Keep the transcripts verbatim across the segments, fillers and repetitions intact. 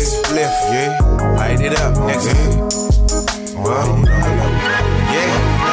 Spliff, yeah. Light it up, nigga. Well, yeah.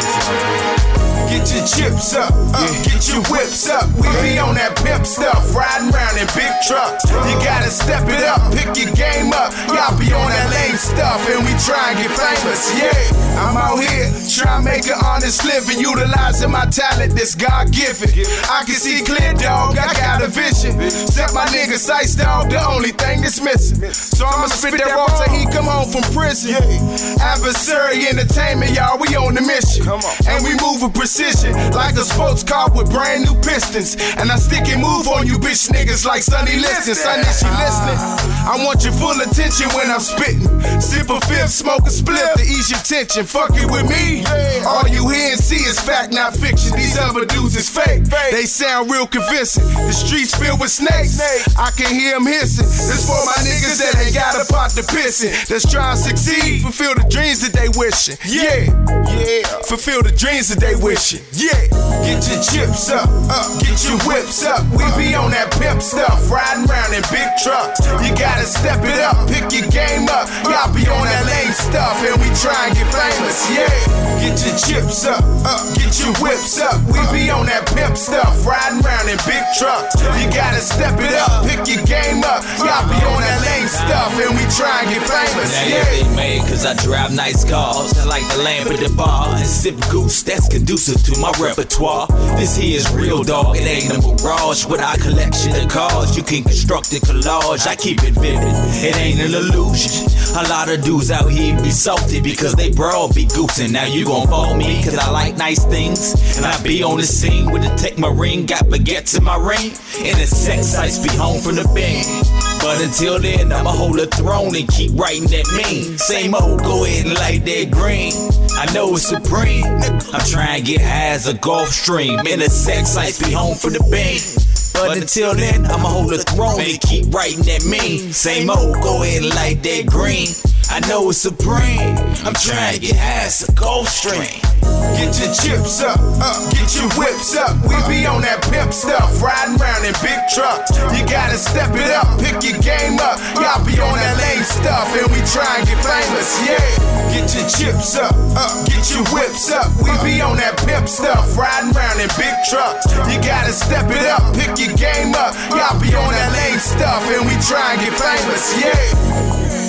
Uh. Get your chips up, uh, get your whips up. We be on that pimp stuff, riding around in big trucks. You gotta step it up, pick your game up. Y'all be on that lame stuff, and we try and get famous. Yeah, I'm out here trying to make an honest living, utilizing my talent that's God-given. I can see clear, dog. I got a vision. Set my nigga Sice, dog, the only thing that's missing. So I'ma spit that raw till he come home from prison. Adversary entertainment, y'all. We on the mission, and we move with precision. Like a sports car with brand new pistons. And I stick and move on you bitch niggas like Sonny Liston. Sonny, she listening. I want your full attention when I'm spitting. Sip a fifth, smoke a split to ease your tension. Fuck it with me. All you hear and see is fact, not fiction. These other dudes is fake. They sound real convincing. The streets filled with snakes. I can hear them hissing. This for my niggas that ain't got a pot to piss in. That's trying to succeed. Fulfill the dreams that they wishing. Yeah, yeah. Fulfill the dreams that they wishing. Yeah, get your chips up, up, get your whips up. We be on that pimp stuff, riding around in big trucks. You gotta step it up, pick your game up. Y'all be on that lame stuff, and we try and get famous. Yeah, get your chips up, up, get your whips up. We be on that pimp stuff, riding around in big trucks. You gotta step it up, pick your game up. Y'all be on that lame stuff, and we try and get famous. Yeah, they made cause I drive nice cars. I like the lamp at the bar and sip goose. That's conducive to my repertoire. This here is real, dog. It ain't a mirage with our collection of cars. You can construct a collage. I keep it vivid. It ain't an illusion. A lot of dudes out here be salty because they broad be goosing. Now you gon' follow me cause I like nice things. And I be on the scene with a take my ring. Got baguettes in my ring. And the sex sites be home from the band. But until then, I'ma hold a throne and keep writing that mean. Same old, go ahead and light that green. I know it's supreme. I'm trying to get high as a Gulf Stream. And the sex sites be home for the band. But until then, I'ma hold a throne and keep writing that mean. Same old, go ahead and light that green. I know it's supreme. I'm trying to get high as a Gulf Stream. Get your chips up, up, get your whips up. We be on that pimp stuff, riding around in big trucks. You gotta step it up, pick your game up. Y'all be on that lame stuff, and we try and get famous. Yeah, get your chips up, up, get your whips up. We be on that pimp stuff, riding around in big trucks. You gotta step it up, pick your game up. Y'all be on that lame stuff, and we try and get famous. Yeah.